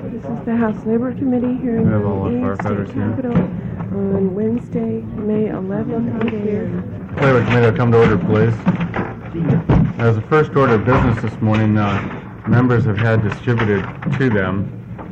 This is the House Labor Committee hearing We have all on our the firefighters State here. Capitol on Wednesday, May 11th, 8 a.m. Labor Committee, come to order, please. As a first order of business this morning, members have had distributed to them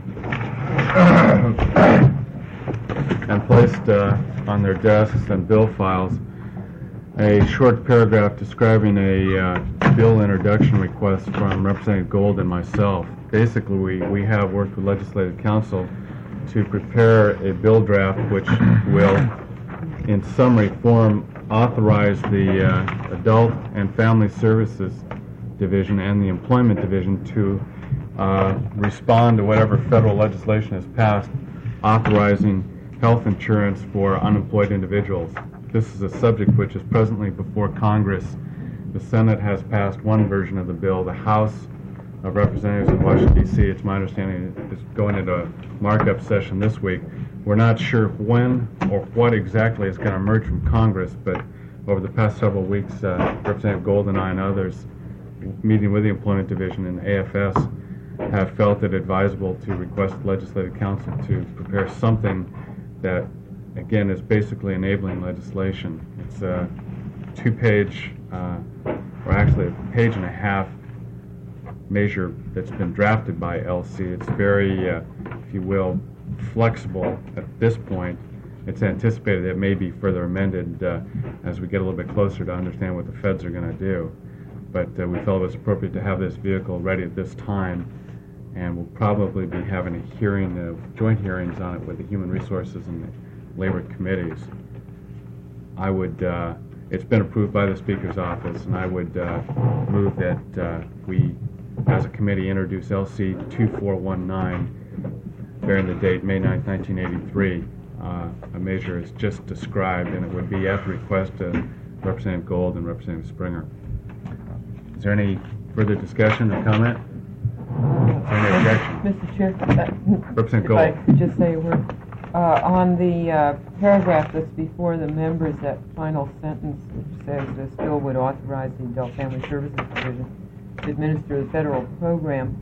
and placed on their desks and bill files a short paragraph describing a bill introduction request from Representative Gold and myself. Basically, we have worked with Legislative Counsel to prepare a bill draft which will, in summary form, authorize the Adult and Family Services Division and the Employment Division to respond to whatever federal legislation is passed authorizing health insurance for unemployed individuals. This is a subject which is presently before Congress. The Senate has passed one version of the bill. The House of Representatives in Washington, D.C., it's my understanding, is going into a markup session this week. We're not sure when or what exactly is going to emerge from Congress, but over the past several weeks, Representative Gold and I and others, meeting with the Employment Division and AFS, have felt it advisable to request Legislative Counsel to prepare something that, again, is basically enabling legislation. It's a two-page, or actually a page and a half measure that's been drafted by LC. It's very, if you will, flexible at this point. It's anticipated that it may be further amended as we get a little bit closer to understand what the feds are going to do. But we felt it was appropriate to have this vehicle ready at this time, and we'll probably be having a hearing, joint hearings on it with the Human Resources and the Labor Committees. I would, it's been approved by the Speaker's office, and I would move that we, as a committee, introduce LC 2419, bearing the date May 9, 1983. A measure is just described, and it would be at the request of Representative Gold and Representative Springer. Is there any further discussion or comment? Is there any objection? Mr. Chair, Representative if Gold. I could just say a word. On the paragraph that's before the members, that final sentence which says this bill would authorize the Adult Family Services Division to administer the federal program,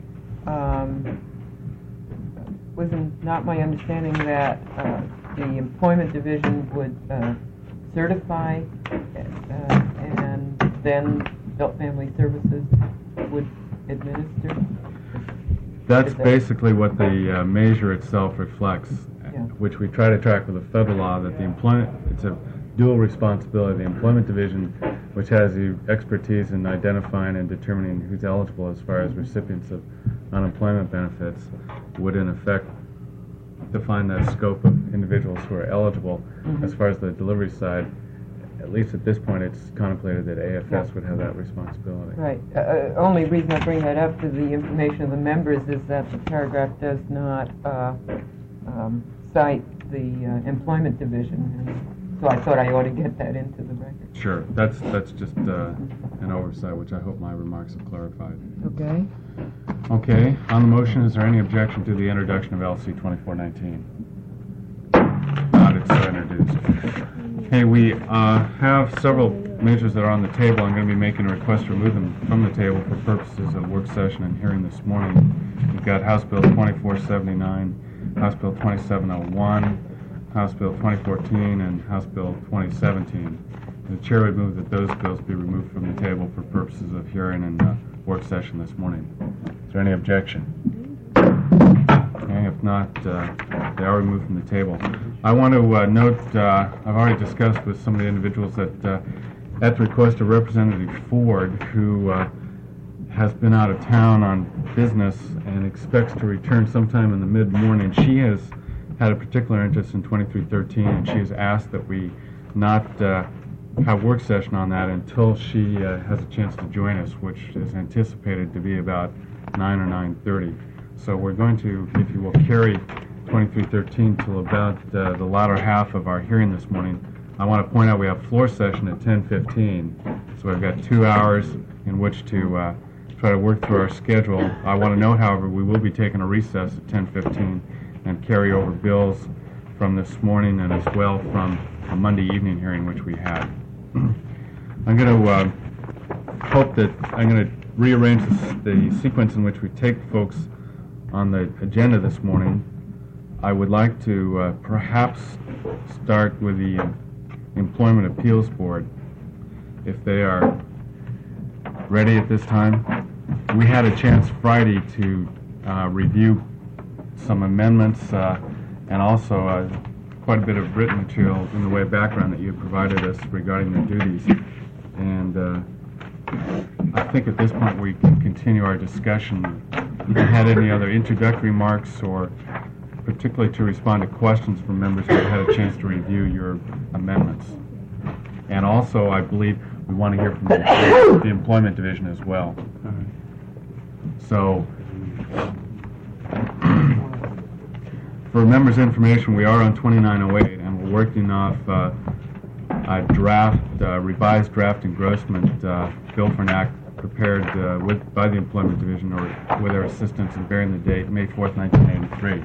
was not my understanding that the Employment Division would certify and then Adult Family Services would administer? That's basically what the measure itself reflects, which we try to track with the federal law, that the employment, it's a dual responsibility. The Employment Division, which has the expertise in identifying and determining who's eligible as far as recipients of unemployment benefits, would in effect define that scope of individuals who are eligible. As far as the delivery side, at least at this point, it's contemplated that AFS would have that responsibility. Right. Only reason I bring that up to the information of the members is that the paragraph does not cite the Employment Division, and so I thought I ought to get that into the record. Sure. That's just an oversight, which I hope my remarks have clarified. Okay. Okay. On the motion, is there any objection to the introduction of LC 2419? Not, it's so introduced. Okay, we have several measures that are on the table. I'm going to be making a request to remove them from the table for purposes of work session and hearing this morning. We've got House Bill 2479, House Bill 2701, House Bill 2014, and House Bill 2017. The Chair would move that those bills be removed from the table for purposes of hearing and work session this morning. Is there any objection? Okay, if not, they are removed from the table. I want to note, I've already discussed with some of the individuals that at the request of Representative Ford, who has been out of town on business and expects to return sometime in the mid-morning, she has had a particular interest in 2313, and she has asked that we not have work session on that until she has a chance to join us, which is anticipated to be about 9 or 9:30. So we're going to, if you will, carry 2313 till about the latter half of our hearing this morning. I want to point out we have floor session at 10:15, so we've got 2 hours in which to try to work through our schedule. I want to note, however, we will be taking a recess at 10:15 and carry over bills from this morning and as well from a Monday evening hearing which we had. I'm going to hope that I'm going to rearrange the sequence in which we take folks on the agenda this morning, I would like to perhaps start with the Employment Appeals Board, if they are ready at this time. We had a chance Friday to review some amendments and also quite a bit of written material in the way of background that you had provided us regarding their duties. And I think at this point we can continue our discussion. If you had any other introductory remarks, or particularly to respond to questions from members who have had a chance to review your amendments. And also, I believe we want to hear from the Employment Division as well. So, for members' information, we are on 2908, and we're working off a draft, revised draft engrossment bill for an act prepared by the Employment Division or with our assistance and bearing the date May 4th, 1983.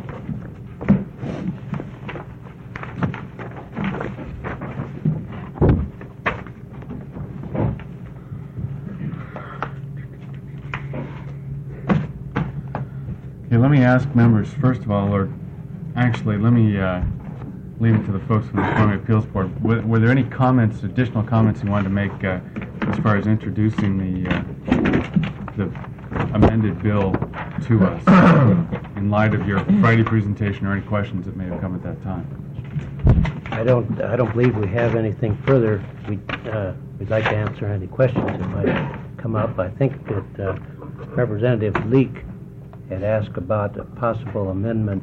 Okay, let me ask members, first of all, or actually, let me leave it to the folks from the Employment Appeals Board. Were there any comments, additional comments you wanted to make as far as introducing the amended bill to us in light of your Friday presentation, or any questions that may have come at that time? I don't believe we have anything further. We'd like to answer any questions that might come up. I think that Representative Leak had asked about a possible amendment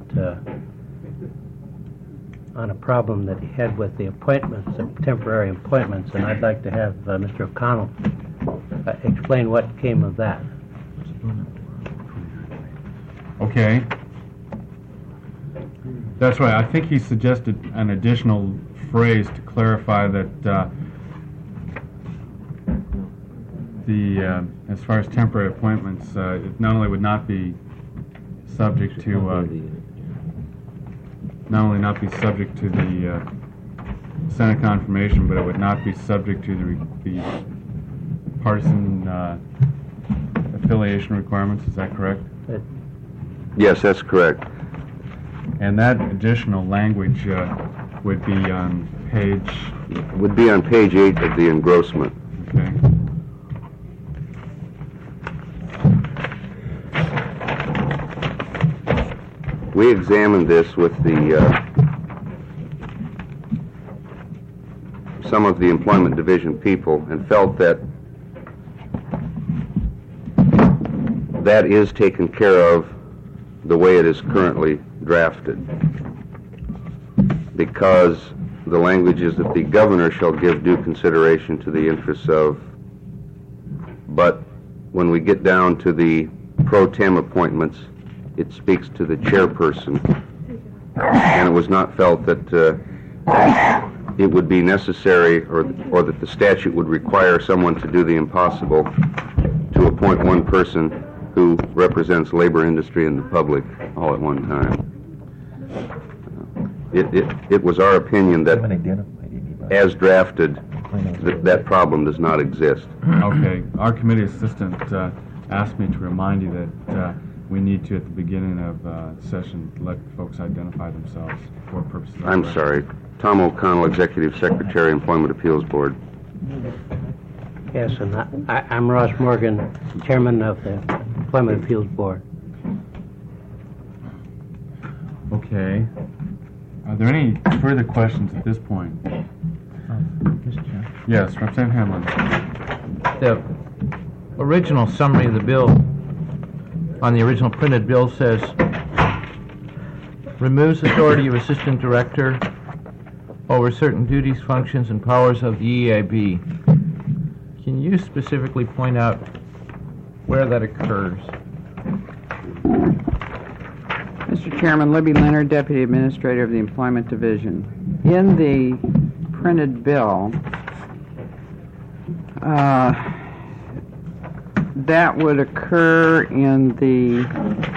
on a problem that he had with the appointments, temporary appointments, and I'd like to have Mr. O'Connell explain what came of that. Okay. That's right. I think he suggested an additional phrase to clarify that as far as temporary appointments, it not only would not be subject to the Senate confirmation, but it would not be subject to the partisan affiliation requirements. Is that correct? Yes, that's correct. And that additional language would be on page 8 of the engrossment. Okay. We examined this with some of the Employment Division people and felt that that is taken care of the way it is currently drafted, because the language is that the governor shall give due consideration to the interests of, but when we get down to the pro tem appointments, it speaks to the chairperson, and it was not felt that it would be necessary or that the statute would require someone to do the impossible to appoint one person who represents labor, industry, and the public all at one time. It was our opinion that, as drafted, that problem does not exist. Okay. Our committee assistant asked me to remind you that we need to, at the beginning of session, let folks identify themselves for purposes of... I'm sorry. Tom O'Connell, Executive Secretary, Employment Appeals Board. Yes, and I'm Ross Morgan, Chairman of the Employment Appeals Board. Okay. Are there any further questions at this point? Mr. Chair. Yes, Representative Hamlin. The original summary of the bill, on the original printed bill, says, removes authority of Assistant Director over certain duties, functions, and powers of the EAB. Can you specifically point out where that occurs? Mr. Chairman, Libby Leonard, Deputy Administrator of the Employment Division. In the printed bill, that would occur in the